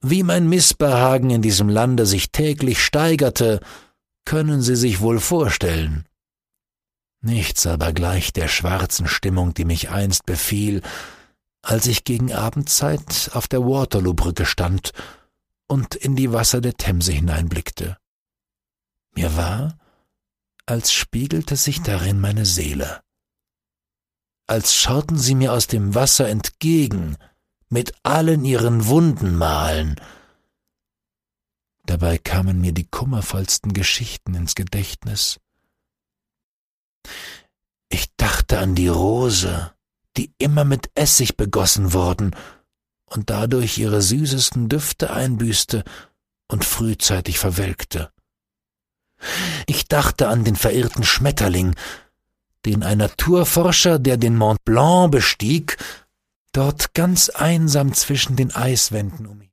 Wie mein Missbehagen in diesem Lande sich täglich steigerte, können Sie sich wohl vorstellen. Nichts aber gleicht der schwarzen Stimmung, die mich einst befiel, als ich gegen Abendzeit auf der Waterloo-Brücke stand und in die Wasser der Themse hineinblickte. Mir war, als spiegelte sich darin meine Seele. Als schauten sie mir aus dem Wasser entgegen, mit allen ihren Wundenmalen. Dabei kamen mir die kummervollsten Geschichten ins Gedächtnis. Ich dachte an die Rose, die immer mit Essig begossen worden und dadurch ihre süßesten Düfte einbüßte und frühzeitig verwelkte. Ich dachte an den verirrten Schmetterling, den ein Naturforscher, der den Mont Blanc bestieg, dort ganz einsam zwischen den Eiswänden